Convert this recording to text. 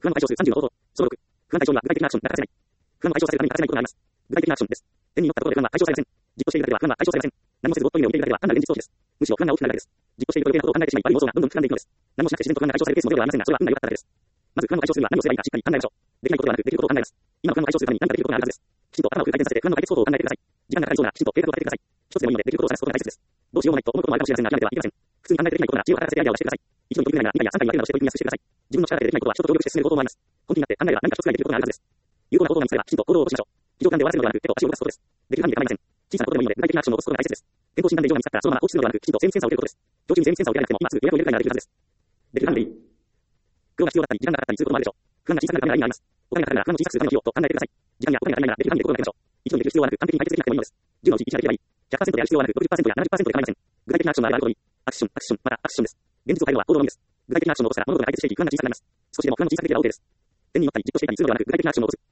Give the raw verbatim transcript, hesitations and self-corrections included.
不安を解消するさんじゅうの方法。総録。不安解消には具体的なアクションが欠かせない。不安を解消させるために欠かせないことがあります。具体的なアクションです。点によったところで不安は解消されません。実行しているだけでは不安は解消されません。何もせずぼっと夢を見ているだけでは単なる現実逃避です。むしろ不安が大きくなるだけです。実行している余計なことを考えてしまい、悪い妄想がどんどん膨らんでいくのです。何もしなくて自然と不安が解消されるケースもゼロではありませんが、それは運が良かっただけです。まず不安を解消するには何をすればいいかしっかり考えましょう。できないことではなく、できることを考えます。今不安を解消するために何かできることがあるはずです。きちんと頭をフル回転させて不安の解決方法を考えてください。時間がかかりそうならきちんと計画を立ててください。一つでもいいのでできることを探すことが大切です。どうしようもないと思うこともあるかもしれませんが、諦めてはいけません。普通に考えてできないことなら知恵を働かせてアイデアを出してください。一度に取り組めないがにかいやさんかいに分けるなどして取り組みやすくしてください。自分の力でできないことは人と協力して進める方法もあります。本気になって考えれば何か一つくらいできることがあるはずです。有効な方法が見つかればきちんと行動を起こしましょう。非常感で終わらせるのではなく手と足を動かすことです。できる範囲で構いません。小さなことでもいいので具体的なアクションを起こすことが大切です。健康診断で異常が見つかったらそのまま放置するのではなく、きちんと精密検査を受けることです。常時に精密検査を受けられなくても今すぐ予約を入れる会ができるはずです。できる範囲でいい。苦労が必要だったり時間がかかったりすることもあるでしょう。不安が小さくなるためには意味があります。お金がかかるなら不安を小さくするための費用と考えてください。時間やお金が足りないならできる範囲で心がけましょう。一度にできる必要はなく完璧に解決できなくてもいいのです。じゅうのうちいちができればいい。ひゃくパーセント でやる必要はなく ろくじゅっパーセント や ななじゅっパーセント で構いません。具体的なアクションがあればあるほどいい。アクション、アクション、またアクションです。現実を変えるのは行動のみです。具体的なアクションを起こしたら物事が解決していき不安が小さくなります。少しでも不安を小さくできれば OK です。点によったり実行していたりするのではなく具体的なアクションを起こす。